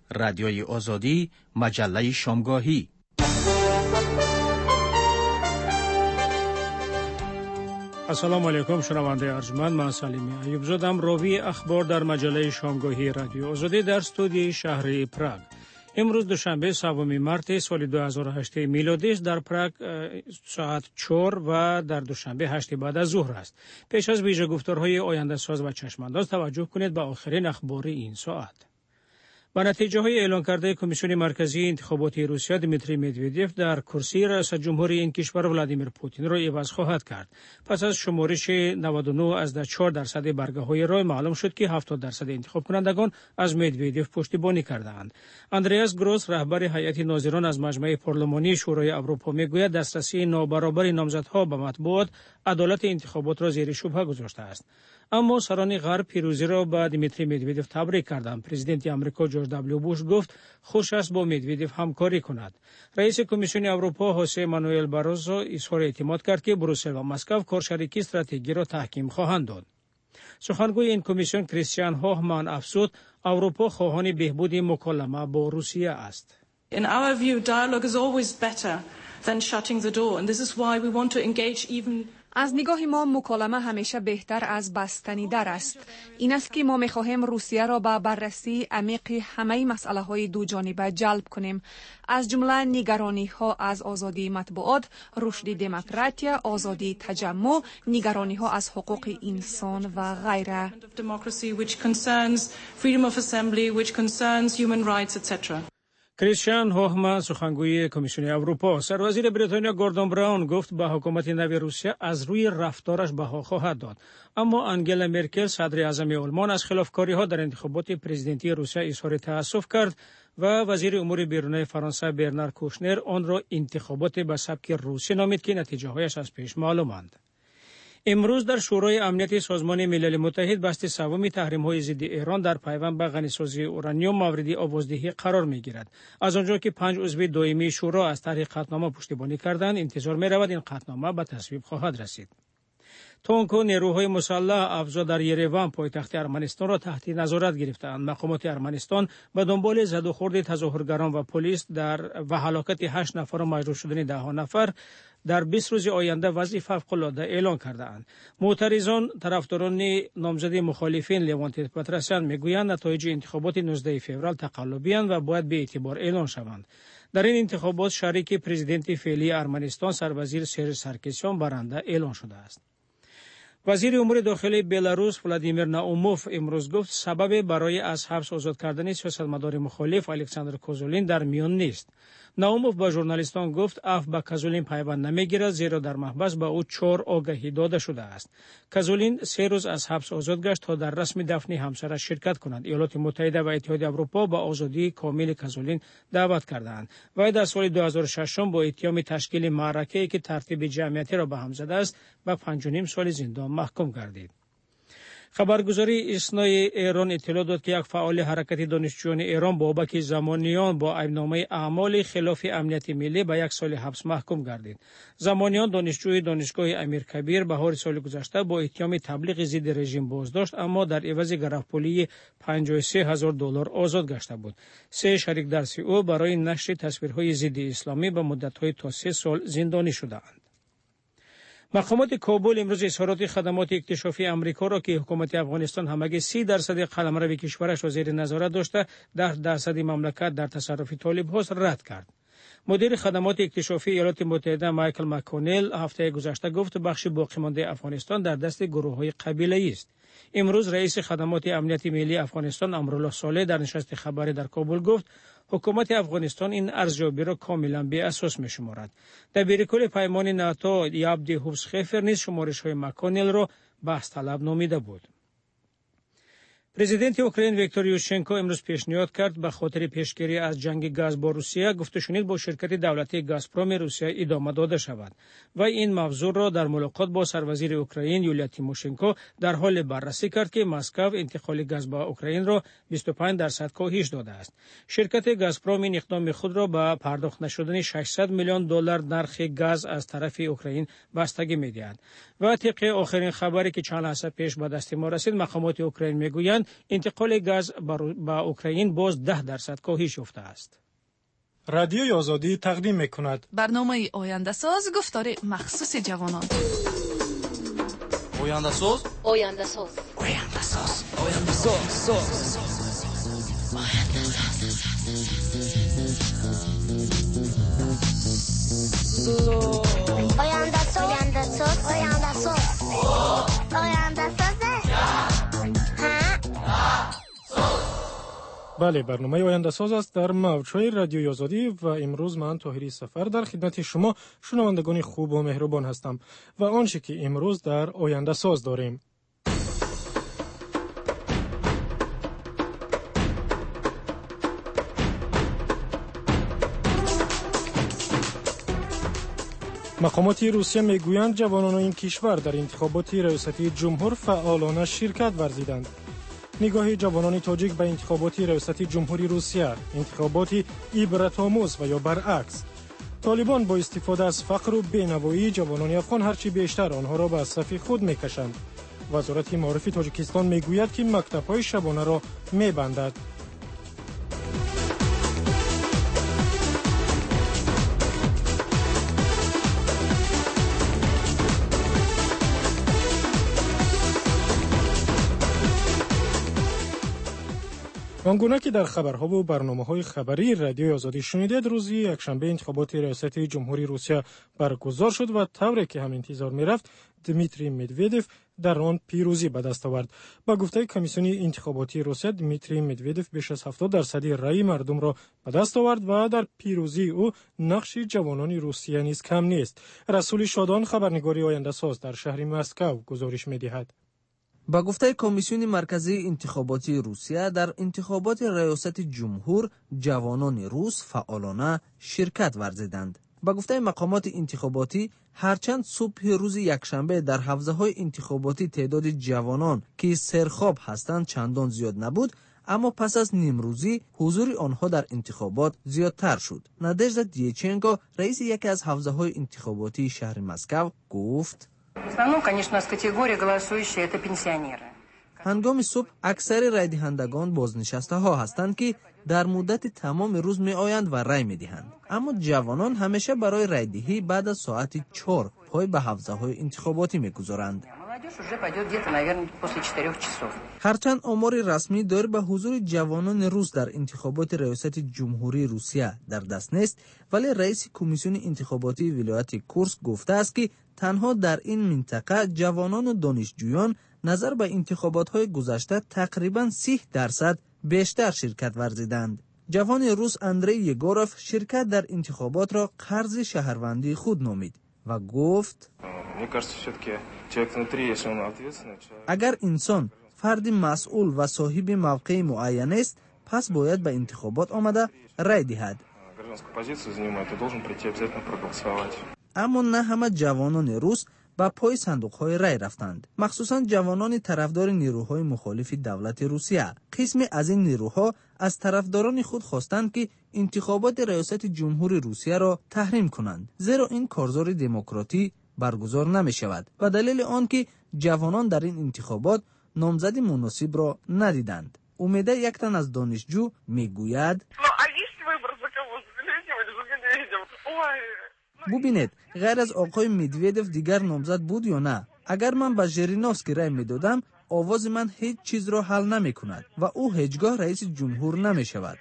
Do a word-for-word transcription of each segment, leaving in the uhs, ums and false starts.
رادیوی آزادی، مجله شامگاهی. السلام علیکم شنونده ارجمند، من سلیمی ایوب زادم. راوی اخبار در مجله شامگاهی رادیو آزادی در استودیوی شهر پراگ. امروز دوشنبه سوم مارس سال دو هزار و هشت میلادی است. در پراگ ساعت چهار و در دوشنبه هشت بعد از ظهر است. پیش از ویژه گفتارهای آینده ساز و چشمانداز توجه کنید به آخرین اخبار این ساعت. با نتیجه های اعلان کرده کمیسیون مرکزی انتخاباتی روسیه، دیمیتری مدودیف در کرسی رئیس جمهوری این کشور ولادیمیر پوتین را عوض خواهد کرد. پس از شمارش نود و نه از چهار درصد برگه های رای معلوم شد که هفتاد درصد انتخاب کنندگان از مدودیف پشتیبانی کردند. اندریاس گروس، رهبر هیئت ناظران از مجمع پارلمانی شورای اروپا، میگوید دسترسی نابرابر نامزدها به مطبوعات عدالت انتخابات را زیر شبهه گذاشته است. اما سران غرب پیروزی را با دیمیتری مدودیف تبریک کردند. پرزیدنت آمریکا جورج دبلیو بوش گفت خوش است با مدودیف همکاری کند. رئیس کمیسیون اروپا خوسه مانوئل باروزو اظهار اعتماد کرد که بروسل و مسکو کارشریکی استراتژی را تحکیم خواهند داد. سخنگوی این کمیسیون کریستیان هوهمان افزود اروپا خواهان بهبود مکالمه با روسیه است. In our view, dialogue is always better than shutting the door, and this is why we want to engage even. از نگاه ما مکالمه همیشه بهتر از بستنی در است. این است که ما می‌خواهیم روسیه را به بررسی عمیق همه مسئله های دو جانبه جلب کنیم، از جمله نگرانی ها از آزادی مطبوعات، رشد دموکراتیا، آزادی تجمع، نگرانی ها از حقوق انسان و غیره. کریستیان هوهمان، سخنگوی کمیسیون اروپا. سروزیر بریتانیا گوردون براون گفت به حکومت نو روسیه از روی رفتارش بها خواهد داد. اما انگلا مرکل، صدر اعظم آلمان، از خلافکاری ها در انتخابات پرزیدنتی روسیه اظهار تأسف کرد و وزیر امور بیرونی فرانسه برنار کوشنر آن را انتخابات به سبک روسی نامید که نتیجه هایش از پیش معلومند. امروز در شورای امنیت سازمان ملل متحد بحث سوم تحریم‌های ضد ایران در پیوند به غنیسازی اورانیوم مورد آوازدهی قرار می‌گیرد. از آنجا که پنج عضو دائمی شورا از طریق قطعنامه پشتیبانی کردند، انتظار می‌رود این قطعنامه به تصویب خواهد رسید. تونکو نیروهای مسلح افزا در یروان پایتخت ارمنستان را تحت نظارت گرفتند. مقامات ارمنستان به دنبال زد و خورد تظاهرگران و پلیس در و هلاکت هشت نفر و مجروح شدن ده نفر در بیست روز آینده وضع فوق‌العاده اعلان کرده‌اند. معترضان طرفداران نامزد مخالفین لوانت پترسیان میگویند نتایج انتخابات نوزدهم فوریه تقلبی اند و باید به اعتبار اعلان شوند. در این انتخابات شریک پرزیدنت فعلی ارمنستان سروزیر سرژ سارکیسیان برنده اعلان شده است. وزیر امور داخلی بلاروس ولادیمیر ناوموف امروز گفت سبب برای از حبس آزاد کردن سیاستمدار مخالف الکساندر کوزولین در میان نیست. ناوموف با ژورنالیستان گفت عفو به کوزولین پیوند نمیگیرد، زیرا در محبس به او چهار آگهی داده شده است. کوزولین سه روز از حبس آزاد گشت تا در رسم دفن همسرش شرکت کند. ایالات متحده و اتحاد اروپا با آزادی کامل کوزولین دعوت کردند. وی در سال دو هزار و شش با اتهام تشکیل معرکه‌ای که ترتیب جمعیتی را به هم زده است به پنج و نیم سال زندان محکوم گردید. خبرگزاری اسنای ایران اطلاع داد که یک فعال حرکت دانشجویان ایران بابک زمانیان با ایبنامه اعمال خلاف امنیت ملی به یک سال حبس محکوم گردید. زمانیان دانشجوی دانشگاه امیرکبیر بهار سال گذشته با اتهام تبلیغ ضد رژیم بازداشت، اما در عوض گرفتاری پنجاه و سه هزار دلار آزاد گشته بود. سه شریک درس او برای نشر تصویرهای ضد اسلامی به مدت‌های تا سه سال زندانی شدند. مقامات کابل امروز اظهارات خدمات اکتشافی امریکا را که حکومت افغانستان همگی سی درصد قلمرو کشورش را زیر نظارت داشته، ده درصد مملکت در تصرف طالب هاست رد کرد. مدیر خدمات اکتشافی ایالات متحده مایکل مک‌کونل هفته گذشته گفت بخش باقی مانده افغانستان در دست گروه‌های قبیله‌ای است. امروز رئیس خدمات امنیت ملی افغانستان امرالله صالح در نشست خبری در کابل گفت حکومت افغانستان این ارزیابی را کاملا بی اساس می‌شمارد. دبیرکل پیمان ناتو یابدی هوبسخفر نیز شمارش‌های مک‌کونل را بحث طلب نامیده بود. پرزیدنت اوکراین ویکتور یوشچنکو امروز پیشنهاد کرد به خاطر پیشگیری از جنگ گاز با روسیه گفت‌وشنید با شرکت دولتی گازپروم روسیه ادامه داده شود و این موضوع را در ملاقات با سروزیر اوکراین یولیا تیموشنکو در حال بررسی کرد که مسکو انتقال گاز به اوکراین را بیست و پنج درصد کاهش داده است. شرکت گازپروم این اقدام خود را به پرداخت نشدن ششصد میلیون دلار نرخ گاز از طرف اوکراین بستگی می‌دهد. و طبق آخرین خبری که چند لحظه پیش به دست ما رسید، مقامات اوکراین میگویند انتقال گاز به اوکراین باز ده درصد کاهش یافته است. رادیوی آزادی تقدیم میکند برنامه آینده ساز گفتار مخصوص جوانان. آینده ساز آینده ساز آینده ساز آینده ساز آینده ساز آینده ساز آینده ساز آینده ساز بله، برنامه آینده ساز است در موجهای رادیوی آزادی و امروز من طاهری سفر در خدمت شما شنوندگان خوب و مهربان هستم و آنچه که امروز در آینده ساز داریم. مقامات روسیه میگویند جوانان این کشور در انتخابات ریاستی جمهور فعالانه شرکت ورزیدند. نگاه جوانان تاجیک به انتخابات ریاستی جمهوری روسیه، انتخابات عبرت‌آموز و یا برعکس. طالبان با استفاده از فقر و بینوایی جوانان افغان هرچی بیشتر آنها را به صف خود میکشند. وزارت معارف تاجیکستان میگوید که مکتب‌های شبانه را میبندد. آنگونه که در خبرها و برنامه‌های خبری رادیوی آزادی شنیدید، روز یکشنبه انتخابات ریاست جمهوری روسیه برگزار شد و طوری که هم انتظار می‌رفت دمیتری مدودوف در آن پیروزی به دست آورد. با گفته کمیسیون انتخاباتی روسیه، دمیتری مدودوف بیش از هفتاد درصد رأی مردم را به دست آورد و در پیروزی او نقش جوانان روسیه نیز کم نیست. رسول شادان، خبرنگاری آینده ساز در شهر مسکو گزارش می‌دهد. با گفته کمیسیون مرکزی انتخاباتی روسیه، در انتخابات ریاست جمهور جوانان روس فعالانه شرکت ورزیدند. با گفته مقامات انتخاباتی، هرچند صبح روز یکشنبه در حوزه‌های انتخاباتی تعداد جوانان که سرخواب هستند چندان زیاد نبود، اما پس از نیمروزی حضور آنها در انتخابات زیادتر شد. نادژدا دیچنکو، رئیس یکی از حوزه‌های انتخاباتی شهر مسکو، گفت: هنگام صبح اکثر رای دهندگان بازنشسته ها هستند که در مدت تمام روز می آیند و رای می دهند. اما جوانان همیشه برای رای دهی بعد از ساعت چهار پای به حوزه های انتخاباتی می گذارند. هرچند آمار رسمی داره به حضور جوانان روس در انتخابات ریاست جمهوری روسیه در دست نیست، ولی رئیس کمیسیون انتخاباتی ولایت کورسک گفته است که تنها در این منطقه جوانان و دانشجویان نظر به انتخابات‌های گذشته تقریباً سی درصد بیشتر شرکت ورزیدند. جوان روس اندری یگوروف شرکت در انتخابات را قرض شهروندی خود نامید و گفت: اگر انسان فرد مسئول و صاحب موقع معین است، پس باید به انتخابات آمده رای دهد. اما نه همه جوانان روس با پای صندوق‌های رای رفتند، مخصوصاً جوانان طرفدار نیروهای مخالف دولت روسیه. قسمی از این نیروها از طرفداران خود خواستند که انتخابات ریاست جمهوری روسیه را تحریم کنند، زیرا این کارزار دموکراتی برگزار نمی شود و دلیل آن که جوانان در این انتخابات نامزد مناسب را ندیدند. امیده یک تن از دانشجو میگوید: ببینید، غیر از آقای مدودوف دیگر نامزد بود یا نه؟ اگر من به ژیرینوفسکی رای میدادم، آواز من هیچ چیز را حل نمی کند و او هیچگاه رئیس جمهور نمی شود.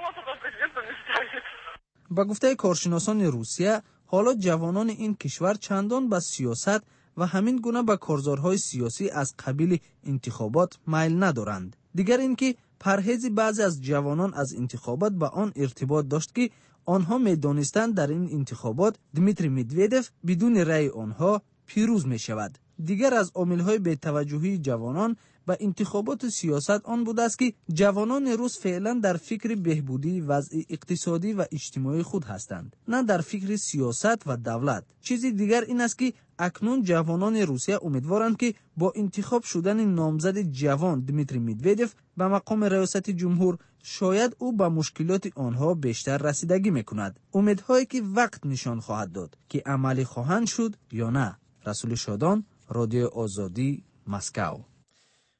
با گفته کارشناسان روسیه، حالا جوانان این کشور چندان به سیاست و همین گونه به کارزارهای سیاسی از قبیل انتخابات میل ندارند. دیگر اینکه پرهیز بعضی از جوانان از انتخابات با آن ارتباط داشت که آنها می‌دانستند در این انتخابات دمیتری مدودوف بدون رأی آنها پیروز می شود. دیگر از عامل‌های بی‌توجهی جوانان به انتخابات سیاست آن بود است که جوانان روس فعلا در فکر بهبودی وضع اقتصادی و اجتماعی خود هستند، نه در فکر سیاست و دولت. چیزی دیگر این است که اکنون جوانان روسیه امیدوارند که با انتخاب شدن نامزد جوان دمیتری مدودوف به مقام ریاست جمهور شاید او به مشکلات آنها بیشتر رسیدگی میکند. امیدهایی که وقت نشان خواهد داد که عملی خواهند شد یا نه. رسول شادان، رادیو آزادی، مسکو.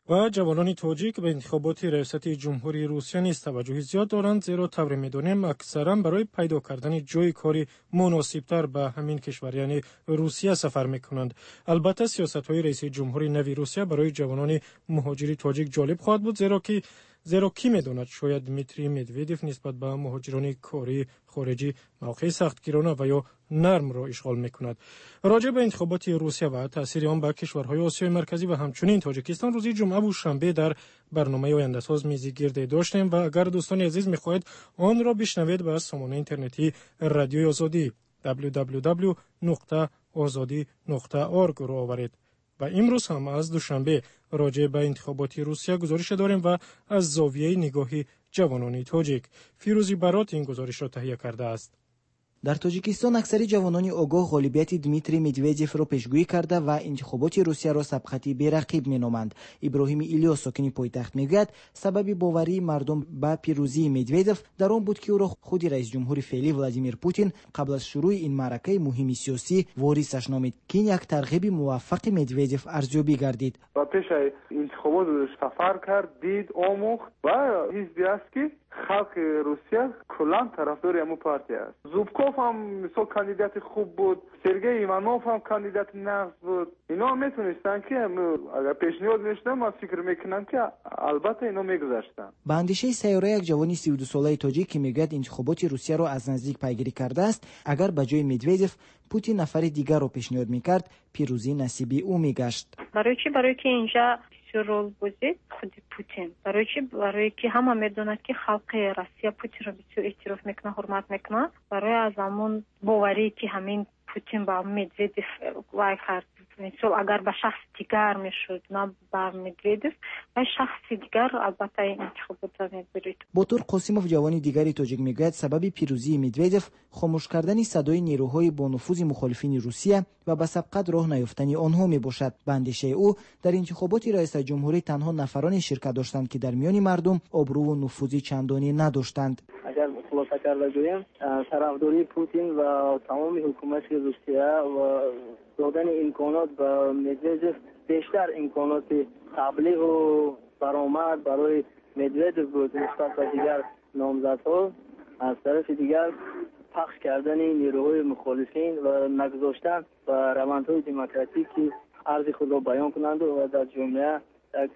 و جوانان تاجیک به انتخابات ریاست جمهوری روسیه نیز توجه زیاد دارند، زیرا طور می‌دانیم اکثرا برای پیدا کردن جای کاری مناسبتر به همین کشور یعنی روسیه سفر می‌کنند. البته سیاست‌های رئیس جمهوری نوی روسیه برای جوانان مهاجری تاجیک جالب خواهد بود، زیرا که زیرا کی می‌داند شاید دمیتری مدودیف نسبت به مهاجران کاری خارجی موقع سختگیرانه و یا نرم را اشغال می‌کند. راجع به انتخابات روسیه و تأثیر آن بر کشورهای آسیای مرکزی و همچنین تاجیکستان روز جمعه و شنبه در برنامه آینده ساز میزی گرد داشتیم و اگر دوستان عزیز می‌خواهید آن را بشنوید به سامانه اینترنتی رادیوی آزادی دبلیو دبلیو دبلیو نقطه آزادی نقطه اورگ را آورید. و امروز هم از دوشنبه راجع به انتخابات روسیه گزارش داریم و از زاویه نگاهی جوانان تاجیک. فیروزی برات این گزارش را تهیه کرده است. در تاجیکستان اکثری جوانان آگاه غالبیت دمیتری مدودیف را پیشگویی کرده و انتخابات روسیه را سبقتی بی‌رقیب می‌نامند. ابراهیم ایلیاس ساکن پایتخت میگوید سبب باوری مردم به پیروزی مدودیف در آن بود که او را خود رئیس جمهور فعلی ولادیمیر پوتین قبل از شروع این معرکه مهم سیاسی واریسش نامید که این یک ترغیب موفق مدودیف ارزیابی گردید. و پیش انتخابات سفر کرد، دید، آموخت و حزبی است که خلق روسیه کلان طرفدار همون پارتی است. زوبکوف هم مثلا کاندیدات خوب بود، سرگئی ایوانوف هم کاندیدات نقص بود. اینا میتونستن که اگر پیشنهاد میشدن ما فکر میکنم که البته اینا میگذاشتن. به اندیشه سیاره یک جوانی سی و دو ساله تاجیک که میگوید انتخابات روسیه را از نزدیک پیگیری کرده است، اگر به جای مدودیف پوتین نفر دیگر را پیشنهاد میکرد پیروزی نصیبی او میگشت. برای چی؟ برای که اینجا رول بازید خود پوتین، برای چی؟ برای که همه میدونند که خلق روسیه پوتین را بسیار احترام میکنه، حرمت میکنه. برای از همون باوری که همین پوتین با مدودیف وای کرد، مثلا اگر به شخص دیگر میشد نه با مدودیف و شخص دیگر البته انتخابات میبرید. بطور قاسموف جوانی دیگری تاجیک میگوید سبب پیروزی مدودیف خاموش کردن صدای نیروهای با نفوذ مخالفین روسیه و به سبقت راه نیافتن آنها میباشد. به اندیشه او در انتخابات رئیس جمهوری تنها نفرانی شرکت داشتند که در میان مردم آبرو و نفوذ چندانی نداشتند. اگر خلاصه کرده گویم طرفداری پوتین و تمام حکومت روسیه و دادن امکانات به مدودیف بیشتر امکانات تبلیغ و برآمد برای مدودیف بود نسبت به دیگر نامزدها. از طرف دیگر پخش کردن نیروهای مخالفین و نگذاشتن و روندهای دموکراتیکی عرض خود را بیان کنند و در جامعه یک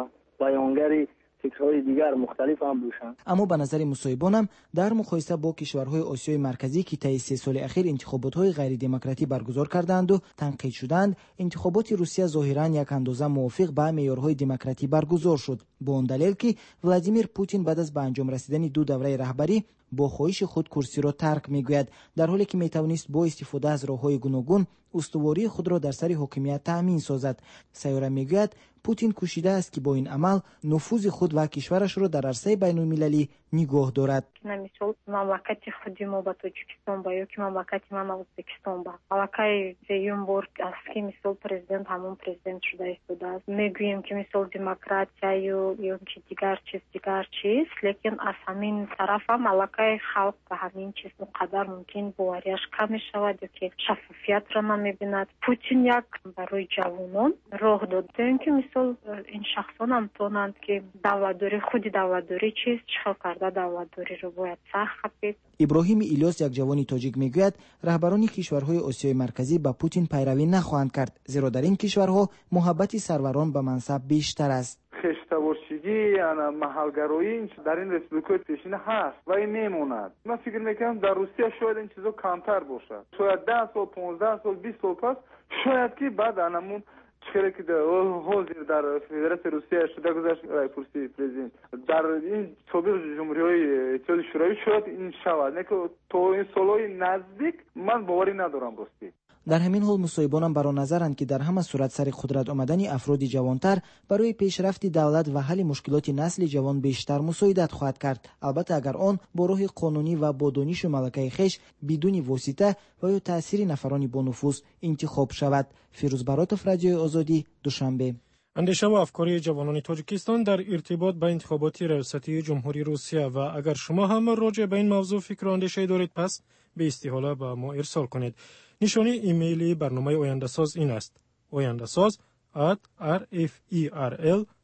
بیانگری فکرهای دیگر مختلف هم باشند. اما به نظر مصاحبانم در مقایسه با کشورهای آسیای مرکزی که طی سه سال اخیر انتخابات‌های غیر دموکراتی برگزار کردند و تنقید شدند، انتخابات روسیه ظاهراً یک اندازه موافق با معیارهای دموکراتی برگزار شد، با آن دلیل که ولادیمیر پوتین بعد از به انجام رسیدن دو دوره رهبری با خواهش خود کرسی را ترک میگوید، در حالی که میتوانست با استفاده از راههای گوناگون استواری خود را در سر حاکمیت تأمین سازد. سیاره میگوید پوتین کوشیده است که با این عمل نفوذ خود و کشورش را در عرصه بین‌المللی نگاه دارد. مثل مملکت خودی ما با تاجیکستان با یا که مملکت ما با ازبکستان با علاقه زیون برگ است که مثل پرزیدنت همون پرزیدنت شده است. میگوییم که مثل دموکراسی یا یا که دیگر چیز دیگر چیز، لیکن از همین طرف هم علاقه خلق به همین چیز مقدر ممکن باوریش کم شود یا که شفافیت را نمیبیند. پوتین یک برای جوانان راه داده که مثل این شخصان هم تونند که دولتداری خود دولتداری چیز چخل کرده دولتداری رو باید سخت خپید. ابراهیم ایلیاس یک جوانی تاجیک میگوید رهبران کشورهای آسیای مرکزی به پوتین پیروی نخواهند کرد، زیرا در این کشورها محبت سروران به منصب بیشتر است. خشتبارچگی انا محلگرایی در این رسپوبلیک‌های پیشین هست و این میموند. من فکر میکنم در روسیه شاید این چیزا کمتر باشد. شاید ده سال، پانزده سال، بیست سال پس شاید که بعد انمون چیزی که حاضر در فدراسیون روسیه شده گذاشت کرسی پرزیدنت در این سابق جمهوری‌های اتحاد شوروی شاید این شود، نه که تو این سالهای نزدیک من باوری ندارم راستی. در همین حال مصاحبانم برای نظرند که در همه صورت سر قدرت آمدن افراد جوانتر برای پیشرفت دولت و حل مشکلات نسل جوان بیشتر مساعدت خواهد کرد، البته اگر آن با راه قانونی و با دانش و ملکه خویش بدون واسطه و یا تأثیر نفرانی با نفوذ انتخاب شود. فیروز براتوف، رادیو آزادی، دوشنبه. اندیشه و افکار جوانان تاجیکستان در ارتباط با انتخابات ریاستی جمهوری روسیه و اگر شما هم راجع به این موضوع فکر و اندیشه دارید پس به استحاله به ما ارسال کنید. نشانی ایمیلی برنامه آینده ساز این است: آینده ساز at r f e r l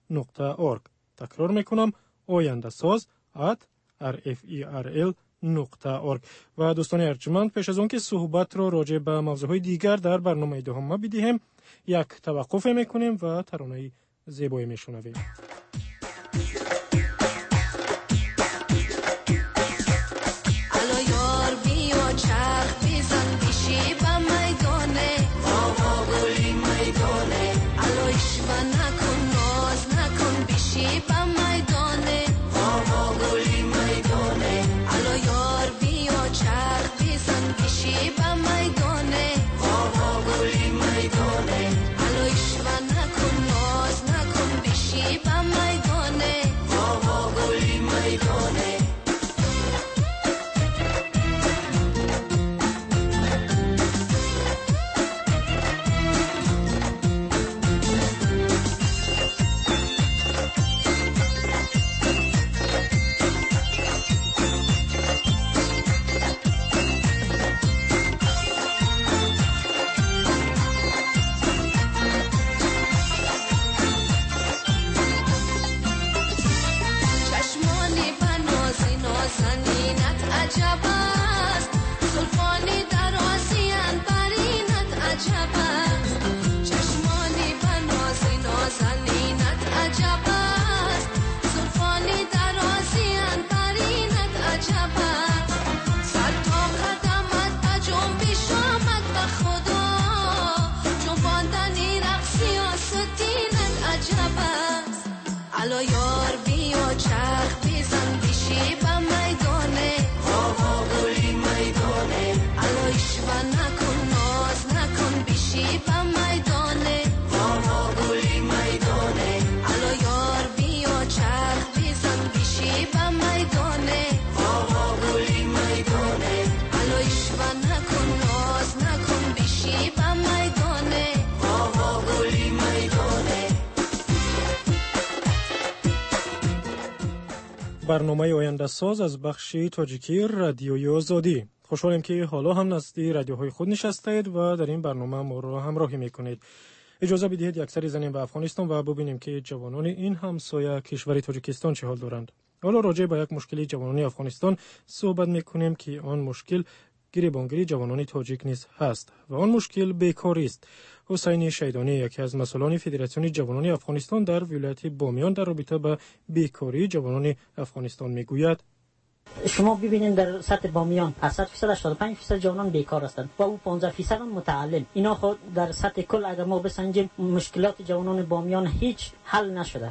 نقطه اورگ. تکرار میکنم آینده ساز ات آر اف ای آر ال نقطه اورگ. و دوستان ارجمند، پیش از اون که صحبت رو راجع به موضوعهای دیگر در برنامه دوم بدیم، یک توقف میکنیم و ترانه زیبایی میشنویم. برنامه آینده ساز از بخش تاجیکی رادیوی آزادی. خوشحالیم که حالا هم نزدیک رادیوهای خود نشستید و در این برنامه ما را همراهی میکنید. اجازه بدهید یک سری بزنیم به افغانستان و ببینیم که جوانان این همسایه کشور تاجیکستان چه حال دارند. حالا راجع به یک مشکلی جوانان افغانستان صحبت میکنیم که آن مشکل گریبانگیری جوانان تاجیک نیز هست و آن مشکل بیکاری است. حسین شیدانی، یکی از مسئولان فدراسیون جوانان افغانستان در ولایت بامیان، در رابطه با بیکاری جوانان افغانستان میگوید: شما ببینید در سطح بامیان از صد درصد هشتاد و پنج درصد جوانان بیکار هستند و او پانزده درصد هم متعلم. اینا خود در سطح کل اگر ما بسنجیم مشکلات جوانان بامیان هیچ حل نشده.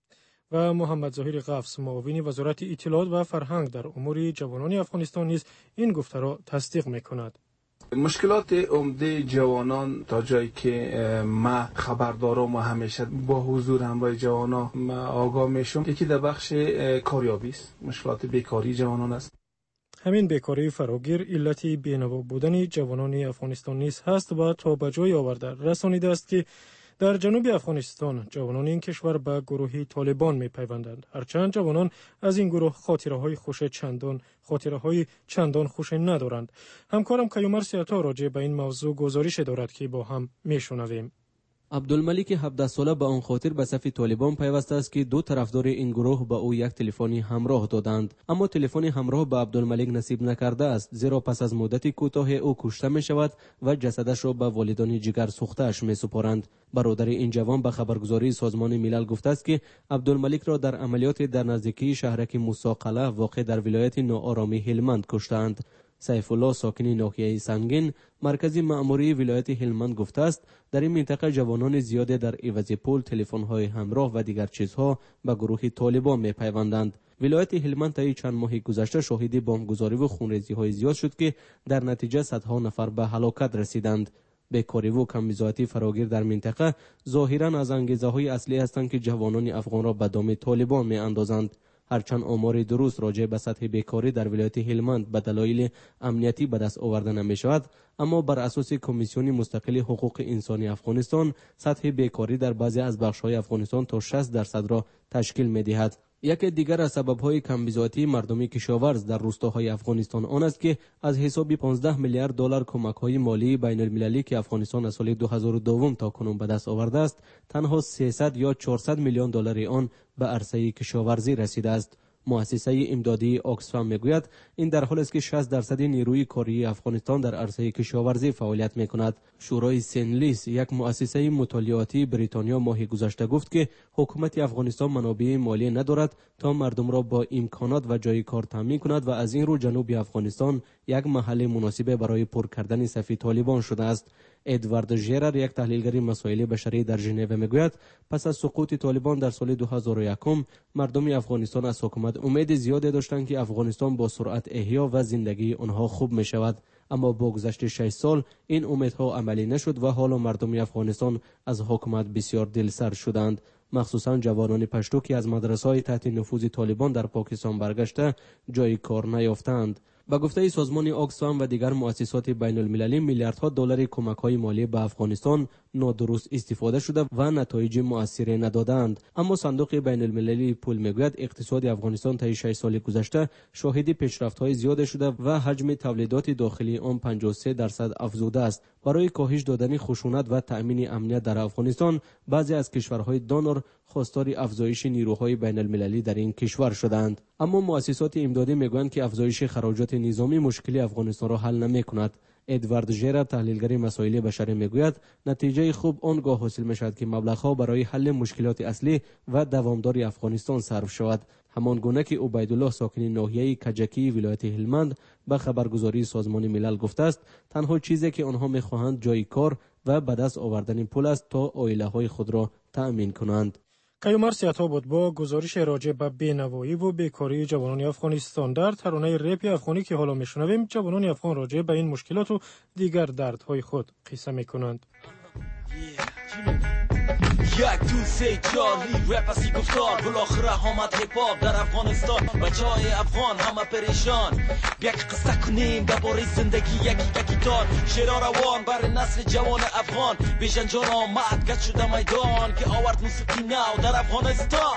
و محمد ظاهر قفس، معاون وزارت اطلاعات و فرهنگ در امور جوانان افغانستان نیز این گفته را تصدیق میکند. مشکلات عمده جوانان تا جایی که ما خبردارم و همیشه با حضور همراه جوانان ما آگاه میشم، یکی در بخش کاریابی است. مشکلات بیکاری جوانان است. همین بیکاری فراگیر علت بی‌نوا بودن جوانان افغانستان نیز هست و تا به جای آورده رسانیده است که در جنوب افغانستان جوانان این کشور به گروه طالبان می پیوندند. هرچند جوانان از این گروه خاطره های خوش چندان خاطره های چندان خوش ندارند. همکارم کیومر سیاتا راجع به این موضوع گزارش دارد که با هم می شنویم. عبدالملیک هفده ساله به آن خاطر به صف طالبان پیوسته است که دو طرفدار این گروه به او یک تلفنی همراه دادند، اما تلفن همراه به عبدالملیک نصیب نکرده است، زیرا پس از مدتی کوتاه او کشته می شود و جسدش را به والدان جگر سوخته‌اش می سپارند. برادر این جوان به خبرگزاری سازمان ملل گفته است که عبدالملیک را در عملیات در نزدیکی شهرک موسی واقع در ولایت ناآرامی هلمند کشتند. سیف الله ساکن ناحیه سنگین مرکزی مأموری ولایت هلمند گفته است در این منطقه جوانان زیاد در عوض پول، تلفن‌های همراه و دیگر چیزها به گروه طالبان می‌پیوندند. ولایت هلمند طی چند ماه گذشته شاهد بمبگذاری و خونریزی‌های زیاد شد که در نتیجه صدها نفر به هلاکت رسیدند. بیکاری و کم‌بزاعتی فراگیر در منطقه ظاهراً از انگیزه‌های اصلی هستند که جوانان افغان را به دام طالبان می‌اندازند. هرچند آمار درست راجع به سطح بیکاری در ولایت هلمند به دلایل امنیتی به دست آورده نمی شود، اما بر اساس کمیسیون مستقل حقوق انسانی افغانستان سطح بیکاری در بعضی از بخش‌های افغانستان تا شصت درصد را تشکیل می دهد. یکی دیگر از سبب‌های کمبیزایی مردمی کشاورز در روستاهای افغانستان آن است که از حساب پانزده میلیارد دلار کمک‌های مالی بین‌المللی که افغانستان از سال دو هزار و دو تا کنون به دست آورده است، تنها سیصد یا چهارصد میلیون دلار آن به عرصه کشاورزی رسیده است. مؤسسه امدادی آکسفام میگوید این در حالی است که شصت درصد نیروی کاری افغانستان در عرصه کشاورزی فعالیت میکند. شورای سنلیس، یک مؤسسه مطالعاتی بریتانیا، ماه گذشته گفت که حکومت افغانستان منابع مالی ندارد تا مردم را با امکانات و جای کار تامین کند و از این رو جنوب افغانستان یک محل مناسب برای پر کردن صف طالبان شده است. ادوارد ژرر، یک تحلیلگر مسائل بشری در ژنو میگوید پس از سقوط طالبان در سال دو هزار و یک مردم افغانستان از حکومت امید زیادی داشتند که افغانستان با سرعت احیا و زندگی آنها خوب می شود، اما با گذشت شش سال این امیدها عملی نشد و حالا مردم افغانستان از حکومت بسیار دلسرد شدند، مخصوصا جوانان پشتو که از مدرسه‌های تحت نفوذ طالبان در پاکستان برگشته جای کار نیافتند. با گفته سازمان آکسفام و دیگر مؤسسات بین المللی، میلیاردها دلار کمک‌های مالی به افغانستان نادرست استفاده شده و نتایج مؤثری ندادند. اما صندوق بین المللی پول میگوید اقتصاد افغانستان طی شش سال گذشته شاهد پیشرفت‌های زیاد شده و حجم تولیدات داخلی آن پنجاه و سه درصد افزوده است. برای کاهش دادن خشونت و تأمین امنیت در افغانستان، بعضی از کشورهای دونور خواستار افزایش نیروهای بین المللی در این کشور شدند. اما مؤسسات امدادی میگویند که افزایش خراجات نظامی مشکل افغانستان را حل نمی‌کند. ادوارد ژرر، تحلیلگر مسائل بشری، میگوید نتیجه خوب آنگاه حاصل می‌شود که مبلغ‌ها برای حل مشکلات اصلی و دوامدار افغانستان صرف شود. همان گونه که عبیدالله، ساکن ناحیه کجکی ولایت هلمند، به خبرگزاری سازمان ملل گفته است تنها چیزی که آنها می‌خواهند جای کار و به دست آوردن پول است تا عائله‌های خود را تأمین کنند. کیومرث عطا بود با گزارش راجع به بینوایی و بیکاری جوانان افغانستان. در ترانه رپ افغانی که حالا میشنویم، جوانان افغان راجع به این مشکلات و دیگر دردهای خود قصه میکنند. یک دو سه چارلی رپ اسی گفتار بالاخره آمد هیپ هاپ در افغانستان. بچه های افغان همه پریشان، بیا که قصه کنیم درباره زندگی یکی یکی تان. شعرها روان بر نسل جوان افغان، بیژن جان آمد گشت شده میدان که آورد موسیقی نو در افغانستان.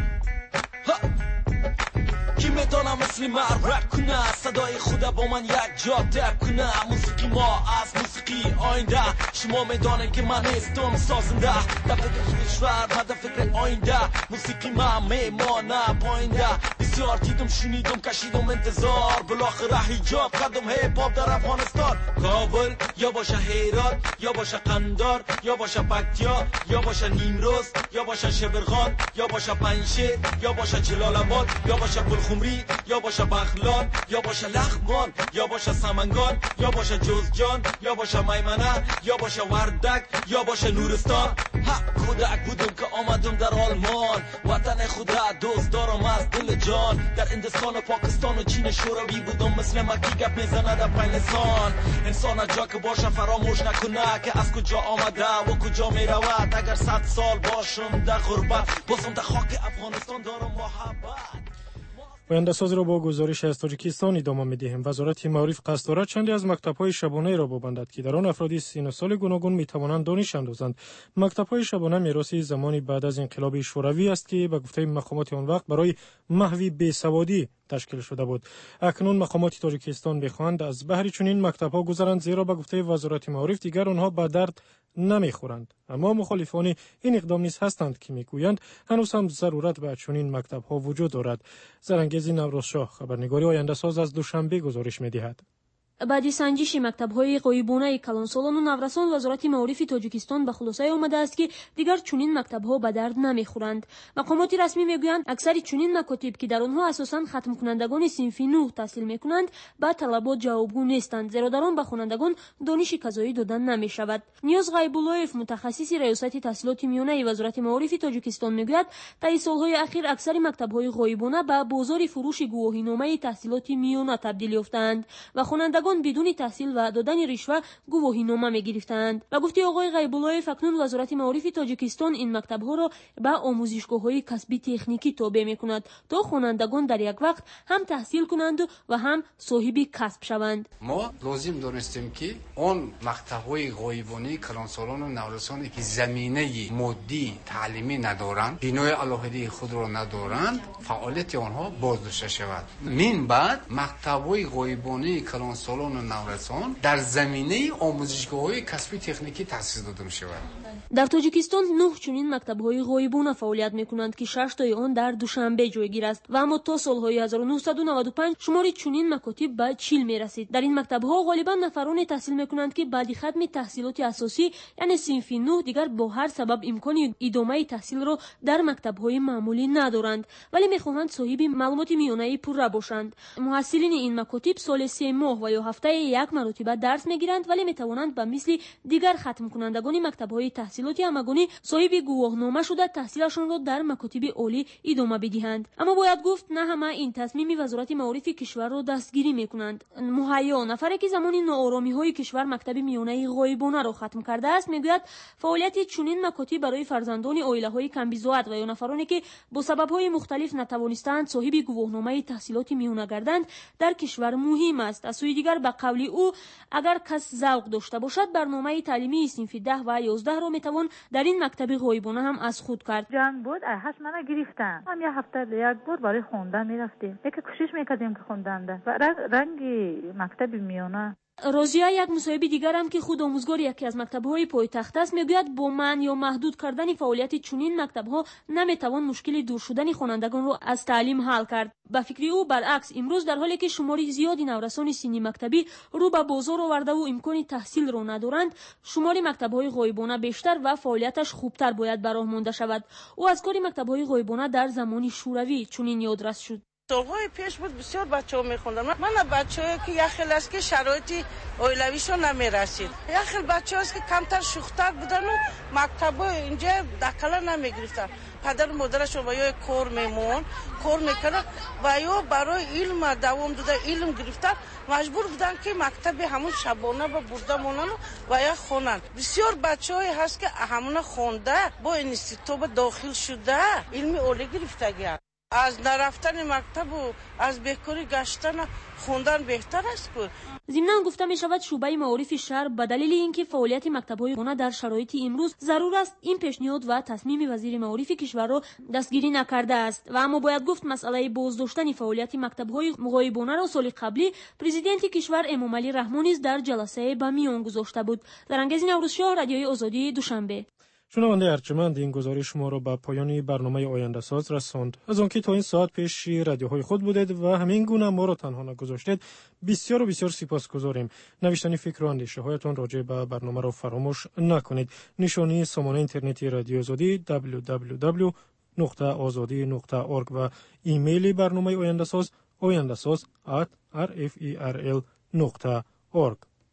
کی میتونه مثل من رپ کنه، صدای خود با من یک جا تپ کنه. موسیقی ما از موسیقی آینده، شما میدانین که من نیستم سازنده. در فکر کشور من در فکر آینده، موسیقی من میمانه پاینده. بسیار دیدم شنیدم کشیدم انتظار، بالاخره حجاب کردم هیپ هاپ در افغانستان. کابل یا باشه هرات یا باشه قندار یا باشه پکتیا یا باشه نیمروز یا باشه شبرغان یا باشه پنجشیر یا باشه جلال آباد یا باشه خمری یا باشه بخلان یا باشه لخمان یا باشه سمنگان یا باشه جوزجان یا باشه میمنه یا باشه وردک یا باشه نورستان. ها کودک بودم که آمدم در آلمان، وطن خود را دوست دارم از دل جان. در هندوستان و پاکستان و چین شوروی بودم، مثل مکی گپ میزنه در پنلسان. انسان جا که باشه فراموش نکنه که از کجا آمده و کجا میرود. اگر صد سال باشم در غربت، بازم در خاک افغانستان دارم محبت. پاینده ساز را با گزارش از تاجیکستان ادامه می‌دهیم. وزارت معارف قصد دارد چندی از مکتب‌های شبانه را ببندد که در آن افرادی سن سال گوناگون می‌توانند دانش اندازند. مکتب‌های شبانه میراثی زمانی بعد از انقلاب شوروی است که به گفته مقامات آن وقت برای محو بیسوادی تشکیل شده بود. اکنون مقامات تاجیکستان می‌خواهند از بهر چنین مکتب‌ها گذرند، زیرا به گفته وزارت معارف دیگر آنها به درد نمیخورند. اما مخالفان این اقدام نیز هستند که میگویند هنوز هم ضرورت به چنین مکتب‌ها وجود دارد. زرنگیزی نوروزشاه، خبرنگاری آینده ساز، از دوشنبه گزارش می‌دهد. баъди санҷиши мактабҳои ғоибонаи калонсолону наврасон, вазорати маорифи тоҷикистон ба хулосае омадааст ки дигар чунин мактабҳо ба дард намехӯранд. мақомоти расмӣ мегӯянд аксари чунин макотиб ки дар онҳо асосан хатмкунандагони синфи нӯҳ таҳсил мекунанд, ба талабот ҷавобгӯ нестанд, зеро дар он ба хонандагон дониши казоӣ дода намешавад. ниёз ғайбуллоев, мутахассиси раёсати таҳсилоти миёнаи вазорати маорифи тоҷикистон мегӯяд таи солҳои ахир аксари мактабҳои ғоибона ба бозори фурӯши гувоҳиномаи таҳсилоти миёна табдил ёфтаанд ва хонандагон دانشجویان بدون تحصیل و دادن رشوه گواهینامه می‌گرفتند. و گفته آقای غیب‌اللهیف اکنون وزارت معارف تاجیکستان این مکتب‌ها را به آموزشگاه‌های کسبی تکنیکی تابع می‌کند تا خوانندگان در یک وقت هم تحصیل کنند و هم صاحب کسب شوند. ما لازم دانستیم که آن مکتب‌های غایبانه کلانسالان و نورسانی که زمینه مادی تعلیمی ندارند، بنای علاهده خود را ندارند، فعالیت آنها بازداشته شود. من بعد مکتب‌های غایبانه کلانسالان و نورسان در زمینه آموزشگاه‌های کسبی تکنیکی تأسیس داده می‌شود. در تاجیکستان نه چنین مکتب‌های غایبانه فعالیت می‌کنند که شش تای آن در دوشنبه جایگیر است و اما تا سال‌های هزار و نهصد و نود و پنج شمار چنین مکاتب به چهل می‌رسید. در این مکتب‌ها غالباً نفران تحصیل می‌کنند که بعد ختم تحصیلات اساسی یعنی صنف نه دیگر با هر سبب امکان ادامه تحصیل را در مکتب‌های معمولی ندارند ولی می‌خواهند صاحب معلومات میانه‌ای پوره باشند. محصلین این مکاتب سال سه ماه و یا هفته یک مرتبه درس می‌گیرند ولی می‌توانند به مثل دیگر ختم کنندگان مکتب‌های تحصیلاتی همگانی صاحب گواهنامه شده تحصیلشان را در مکاتب عالی ادامه بدهند. اما باید گفت نه همه این تصمیم وزارت معارف کشور را دستگیری می‌کنند. مهیا نفری که زمان ناآرامی‌های کشور مکتب میانه غایبانه را ختم کرده است میگوید فعالیت چنین مکاتب برای فرزندان عائله‌های کم‌بضاعت و یا نفرانی که با سبب‌های مختلف نتوانستند صاحب گواهنامه تحصیلات میانه گردند در کشور مهم است. از سوی دیگر به قول او اگر کس ذوق داشته باشد برنامه تعلیمی صنف ده و یازده را میتوان در این مکتب غایبانه هم از خود کرد. جنگ بود هش منو گرفتن. هم یه هفته یک بار برای خوندن میرفتیم. یک کوشش میکردیم که خوندن ده و رنگ مکتب میانه. رازیه یک مصاحبه دیگر هم که خود آموزگار یکی از مکتب‌های پایتخت است میگوید با منع یا محدود کردن فعالیت چنین مکتب‌ها نمیتوان مشکل دور شدن خوانندگان را از تعلیم حل کرد. به فکر او برعکس امروز در حالی که شمار زیادی نورسان سنی مکتبی رو به بازار آورده و امکان تحصیل را ندارند، شمار مکتب‌های غایبانه بیشتر و فعالیتش خوبتر باید به راه مانده شود. او از کار مکتب‌های غایبانه در زمان شوروی چنین یادرس شد. سالهای پیش بود بسیار بچه‌ها می‌خوندن. من بچه‌ای که یه خیلی است که شرایطی اویلویشون نمی‌رسید. یه خیلی بچه‌ها است که کمتر شوختر بودن و مکتب‌ها اینجا دکلا نمی‌گرفتن. پدر و مادرشون با یه کار میمون، کار می‌کردن و یا برای علم دوام داده علم گرفتن مجبور بودن که مکتب همون شبانه با برده مونن و یا خوانن. بسیار بچه‌ای هست که همون خونده با اینستیتوت داخل شده علم عالی گرفتگی. از نرفتن مکتب و از بیکاری گشتن خوندن بهتر است که. ضمناً گفته می شود شعبه معارف شهر به دلیل اینکه فعالیت مکتب‌های غایبانه در شرایط امروز ضرور است این پیشنهاد و تصمیم وزیر معارف کشور را دستگیری نکرده است و اما باید گفت مسئله بازداشتن فعالیت مکتب‌های غایبانه را سال قبلی پرزیدنت کشور امامعلی رحمان نیز در جلسه به میان گذاشته بود. در انگیز نوروزشاه رادیوی آزادی دوشنبه. شنونده ارجمند این گزارش ما را به پایان برنامه آینده ساز رساند. از آنکه تا این ساعت پیش رادیوهای خود بودید و همین گونه ما را تنها نگذاشتید بسیار و بسیار سپاسگزاریم. نوشتن فکر و اندیشه هایتان راجع به برنامه را فراموش نکنید. نشانی سامانه اینترنتی رادیو آزادی دبلیو دبلیو دبلیو نقطه آزادی نقطه اورگ و ایمیل برنامه آینده ساز آینده ساز ات آر اف ای ار ال نقطه اورگ.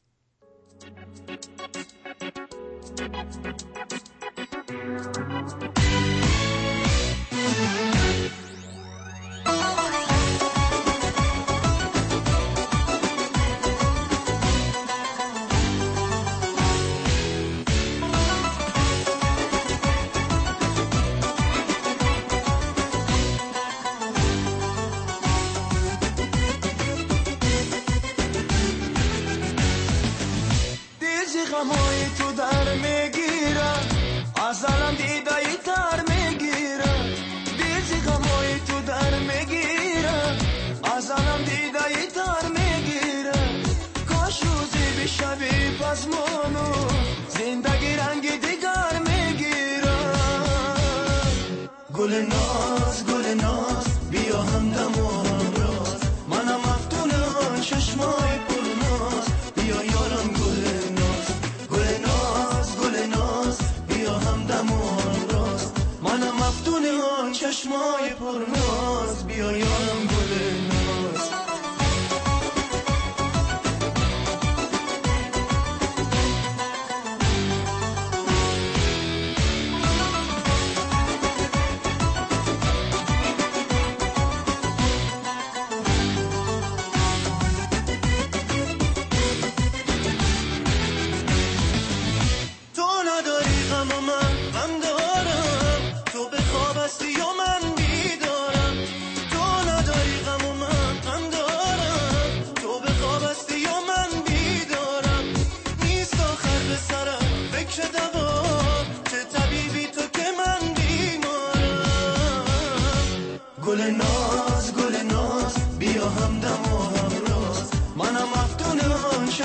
گل ناز گل ناز بیا همدم و همراز منم مفتون آن چشمای پرناز بیا یارم گل ناز گل ناز گل ناز بیا همدم و همراز منم مفتون آن چشمای پرناز بیا یارم گل ناز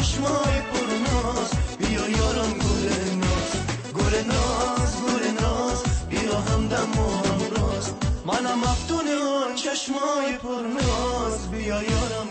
چشمای پرناز بیا یارم گل ناز گل ناز گل ناز بیا همدم و همراز منم مفتون آن چشمای پرناز بیا یارم